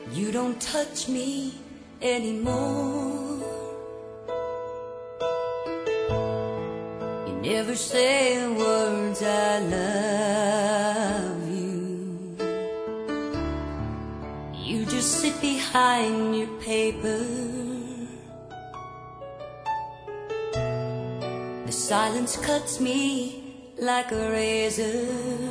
You don't touch me anymore. You never say words I love you. You just sit behind your paper. The silence cuts me like a razor.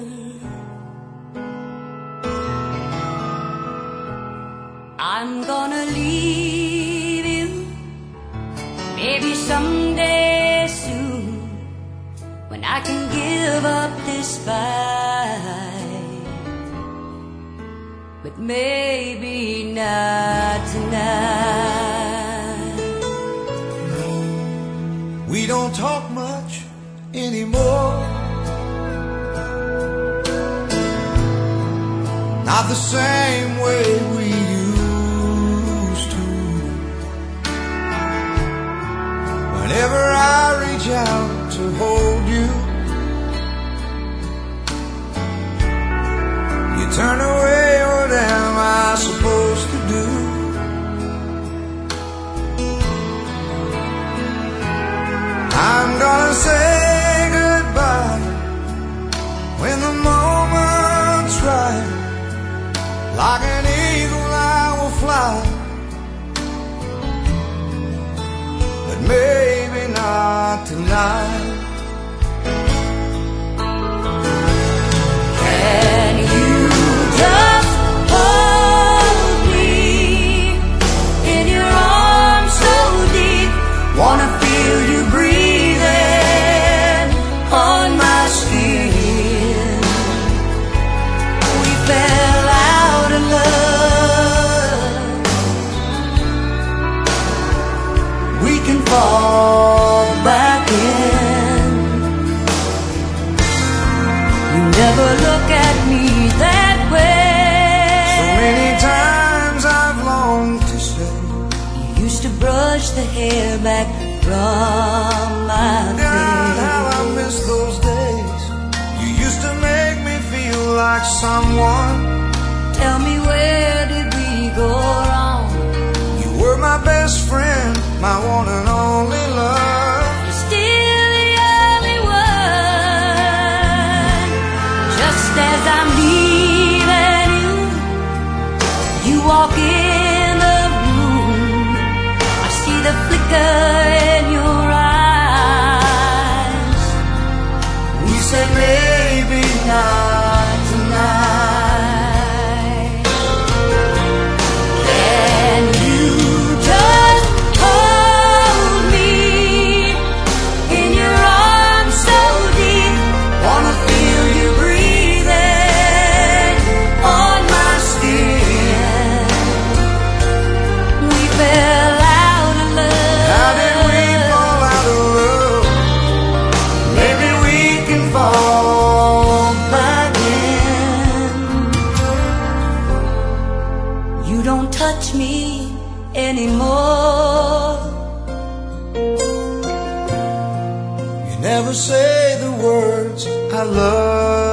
I'm gonna leave you, maybe someday soon, when I can give up this fight. But maybe not tonight. We don't talk much anymore, not the same way we used to. Whenever I reach out to hold you, you turn away. What am I supposed to do? I'm gonna say goodbye when the moment's right. Like an eagle I will fly, but maybe not tonight. Can you just hold me in your arms so deep? Wanna feel you breathing on my skin. We fell out of love. We can fall back in. You never look at me that way. So many times I've longed to say, You used to brush the hair back from my God, how I face. miss those days. You used to make me feel like someone. Tell me, where did we go wrong? You were my best friend, my one and only love. You're still the only one. Just as I'm leaving you, you walk in the room. I see the flicker in your eyes. We said maybe not tonight. Can you just hold me in your arms so deep? Wanna feel you breathing on my skin. We fell out of love. How did we fall out of love? Maybe we can fall back in. You don't touch me anymore. You never say the words I love